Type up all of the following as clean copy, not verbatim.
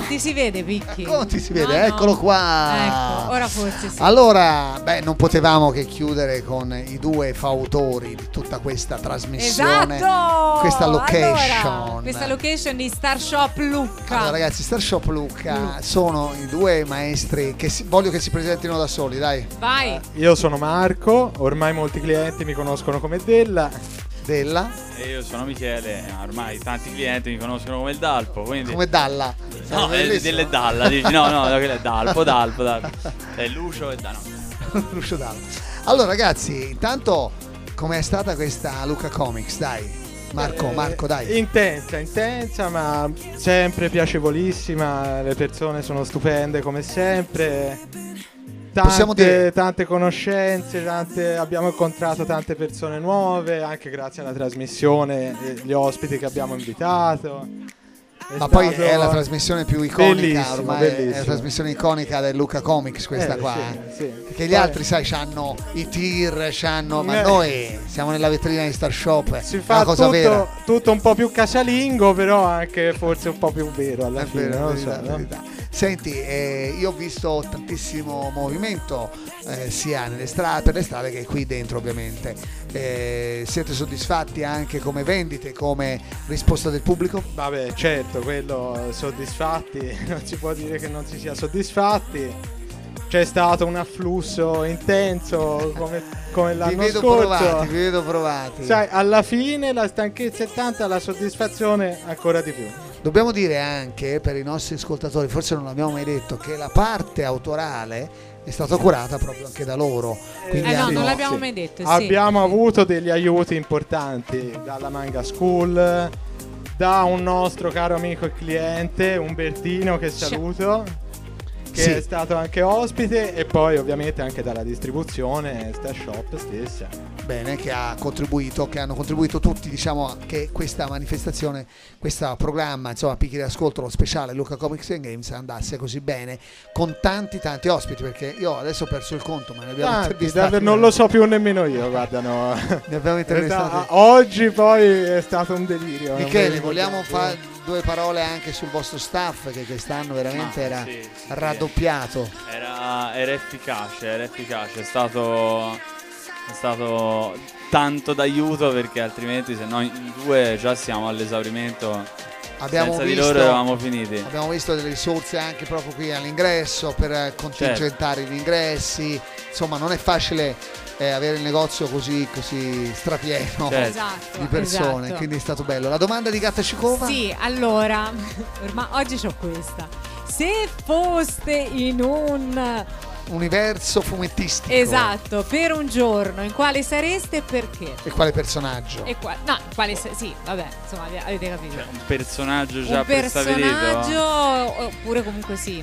ti si vede, Picchi? Come ti si vede? No, Eccolo no. qua. Ecco, ora forse sì. Allora, non potevamo che chiudere con i due fautori di tutta questa trasmissione. Esatto! Questa location. Allora, questa location di Star Shop Lucca. Allora ragazzi, Star Shop Lucca sono i due maestri che voglio che si presentino da soli, dai. Vai. Io sono Marco, ormai molti clienti mi conoscono come Della. E io sono Michele, ormai tanti clienti mi conoscono come il Dalpo, quindi... Come Dalla. No, delle Dalla, dici, no, quello è Dalpo. È Lucio e Lucio Dalla. Allora ragazzi, intanto com'è stata questa Lucca Comics, dai? Marco, dai. Intensa, ma sempre piacevolissima, le persone sono stupende come sempre. Tante conoscenze, abbiamo incontrato tante persone nuove, anche grazie alla trasmissione e gli ospiti che abbiamo invitato. Ma poi è la trasmissione più iconica, ormai bellissimo. È la trasmissione iconica del Lucca Comics questa qua. Sì. Perché gli altri, sai, c'hanno i tir, ma noi siamo nella vetrina di Star Shop. Si è fa una cosa vera. tutto un po' più casalingo, però anche forse un po' più vero alla È fine. vero, non verità, so, no? verità. Senti, io ho visto tantissimo movimento sia per le strade che qui dentro ovviamente. Siete soddisfatti anche come vendite, come risposta del pubblico? Vabbè, certo, quello soddisfatti, non si può dire che non si sia soddisfatti. C'è stato un afflusso intenso come l'anno scorso. Vi vedo provati. Sai, alla fine la stanchezza è tanta, la soddisfazione ancora di più. Dobbiamo dire anche per i nostri ascoltatori, forse non l'abbiamo mai detto, che la parte autorale è stata curata proprio anche da loro. Quindi non l'abbiamo mai detto. Abbiamo avuto degli aiuti importanti dalla Manga School, da un nostro caro amico e cliente, Umbertino, che saluto, che è stato anche ospite, e poi ovviamente anche dalla distribuzione Star Shop stessa. Bene, che hanno contribuito tutti, diciamo, che questa manifestazione, questo programma, insomma, Picchi di Ascolto, lo speciale Lucca Comics and Games andasse così bene, con tanti ospiti, perché io adesso ho perso il conto, ma ne abbiamo intervistati. Non lo so più nemmeno io, guarda, no. Ne abbiamo intervistati. Oggi poi è stato un delirio. Michele, vogliamo fare due parole anche sul vostro staff, che quest'anno veramente era raddoppiato. Era efficace, è stato tanto d'aiuto, perché altrimenti se noi in due già siamo all'esaurimento. Senza di loro eravamo finiti. Abbiamo visto delle risorse anche proprio qui all'ingresso per contingentare gli ingressi. Insomma, non è facile avere il negozio così strapieno di persone, esatto. Quindi è stato bello. La domanda di Gatta Cicova? Sì, allora, ormai oggi c'ho questa. Se foste in un universo fumettistico, esatto, per un giorno, in quale sareste e perché? E quale personaggio? Sì, vabbè, insomma, avete capito. Cioè, un personaggio già un personaggio, oppure comunque sì,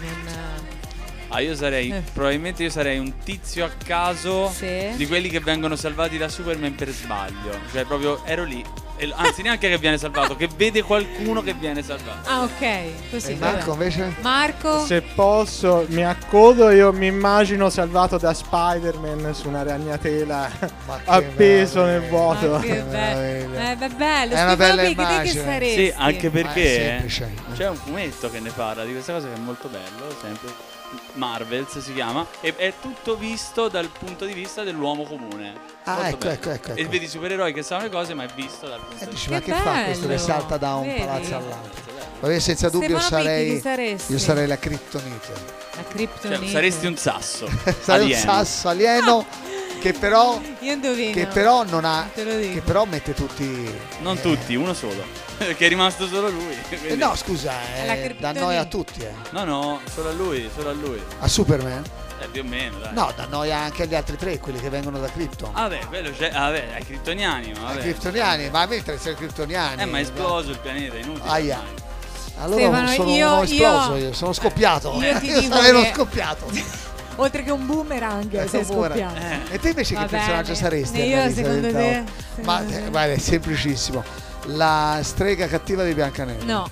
io sarei probabilmente un tizio a caso di quelli che vengono salvati da Superman per sbaglio. Cioè proprio ero lì, anzi neanche che viene salvato, che vede qualcuno che viene salvato. Ah, ok, così. E Marco invece? Marco? Se posso mi accodo, io mi immagino salvato da Spider-Man su una ragnatela appeso nel vuoto. Ma che bello. È una bella che immagine. saresti? Sì, anche perché semplice. c'è un fumetto che ne parla di questa cosa, che è molto bello, sempre Marvels si chiama, e è tutto visto dal punto di vista dell'uomo comune. Ecco. E vedi supereroi che sanno le cose, ma è visto dal punto di vista. Ma che fa questo che salta da un palazzo all'altro? Vabbè, senza dubbio io sarei la Kryptonite. La Kryptonite. Cioè, saresti un sasso. Sarei un sasso alieno che però non ha, che però mette tutti, non tutti, uno solo, che è rimasto solo lui. no, scusa, dà noia a tutti, No, solo a lui. A Superman? Più o meno, dai. No, dà noia anche agli altri tre, quelli che vengono da Krypton. Quello c'è, ai kryptoniani, ai kryptoniani, ma mentre essere kryptoniani. Ma è esploso il pianeta, inutile. Aia. Allora Stefano, io sono scoppiato. Io sarei scoppiato. Oltre che un boomerang, sei scoppiato. E te invece che personaggio saresti? Io secondo te? Ma guarda, è semplicissimo. La strega cattiva di Biancaneve. No.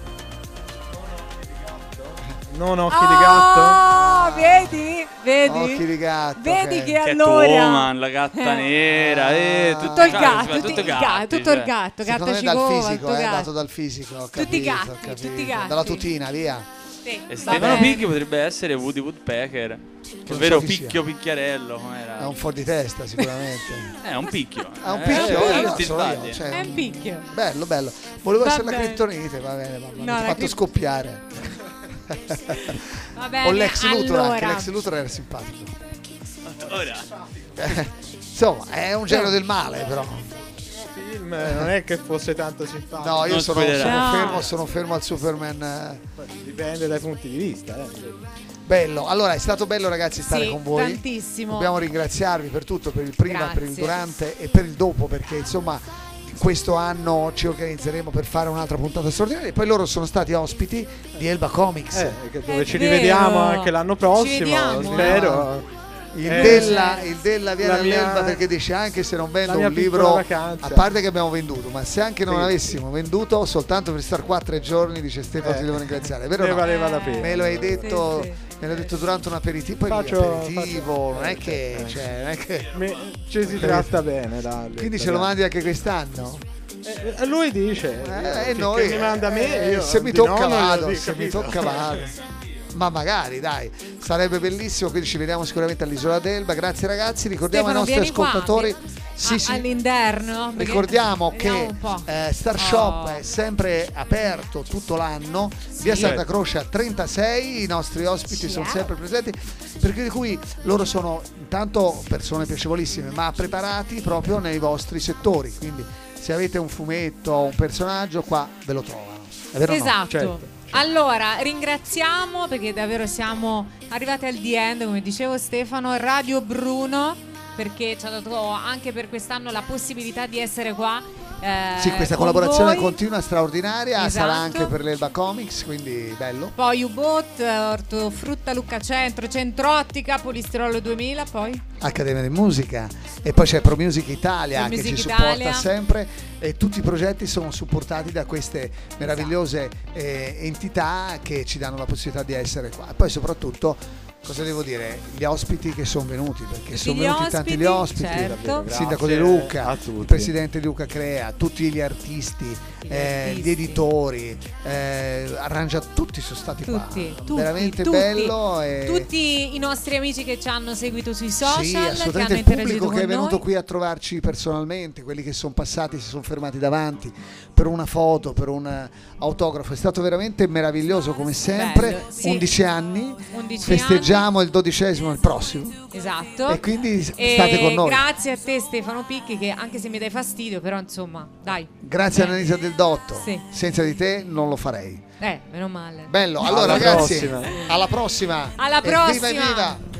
Non occhi di gatto? Vedi? Occhi di gatto. Vedi che allora Catwoman, la gatta nera, tutto il gatto, Secondo me dal fisico, dato dal fisico, tutti i gatti. dalla tutina, via. Sì, e Stefano Picchi potrebbe essere Woody Woodpecker, ovvero Picchio Picchiarello. È un fuori di testa sicuramente. È un picchio. È un picchio, cioè, è un picchio. Bello. Volevo essere la criptonite, va bene, mi ha fatto scoppiare. Va bene, o l'ex Luthor, allora. anche l'ex Luthor era simpatico. Ora. Insomma, è un genio del male, però. Non è che fosse tanto simpatico. No, io sono fermo al Superman. Dipende dai punti di vista. Bello, allora è stato bello ragazzi stare con voi. Tantissimo. Dobbiamo ringraziarvi per tutto, per il prima, per il durante e per il dopo, perché insomma questo anno ci organizzeremo per fare un'altra puntata straordinaria. E poi loro sono stati ospiti di Elba Comics, dove ci rivediamo anche l'anno prossimo, spero. Il Della viene all'Elba perché dice anche se non vendo un libro, a parte che abbiamo venduto, ma se anche non avessimo venduto soltanto per stare 4 giorni, dice Stefano ti devo ringraziare, vero? Ne valeva la pena. Me lo hai detto, me l'hai detto durante un aperitivo, non è che ci si tratta bene, dai. Quindi ce lo mandi anche quest'anno? Lui dice noi mi manda a me, io se mi tocca vado. Ma magari dai, sarebbe bellissimo, quindi ci vediamo sicuramente all'Isola d'Elba. Grazie ragazzi, ricordiamo ai nostri ascoltatori all'interno, ricordiamo che Star Shop è sempre aperto tutto l'anno, via Santa Croce a 36, i nostri ospiti sono sempre presenti, per cui loro sono intanto persone piacevolissime ma preparati proprio nei vostri settori, quindi se avete un fumetto o un personaggio qua ve lo trovano, è vero? Esatto. No? Certo. Allora, ringraziamo perché davvero siamo arrivati al the end, come dicevo Stefano, Radio Bruno, perché ci ha dato anche per quest'anno la possibilità di essere qua. Sì, questa collaborazione voi. Continua, straordinaria, Esatto. sarà anche per l'Elba Comics, quindi bello. Poi U-Boat, Ortofrutta Lucca Centro, Centrottica, Polistirolo 2000, poi Accademia di Musica e poi c'è Pro Music Italia che ci supporta sempre e tutti i progetti sono supportati da queste meravigliose entità che ci danno la possibilità di essere qua. E poi soprattutto cosa devo dire? Gli ospiti che sono venuti, perché sono venuti tanti gli ospiti, certo. Il sindaco di Lucca, il presidente di Lucca Crea, tutti gli artisti, gli editori, arrangia, tutti sono stati qua, veramente bello. Tutti i nostri amici che ci hanno seguito sui social, sì, assolutamente, che il hanno pubblico che è venuto noi. qui a trovarci personalmente, quelli che sono passati, si sono fermati davanti per una foto, per un autografo, è stato veramente meraviglioso come sempre. Bello, sì. 11 anni, festeggiamo il 12° il prossimo, esatto, e quindi state con noi. Grazie a te Stefano Picchi, che anche se mi dai fastidio, però insomma dai, grazie a Annalisa Del Dotto, sì. Senza di te non lo farei. Meno male. Bello, allora ragazzi, alla prossima. Alla prossima. Evviva, evviva.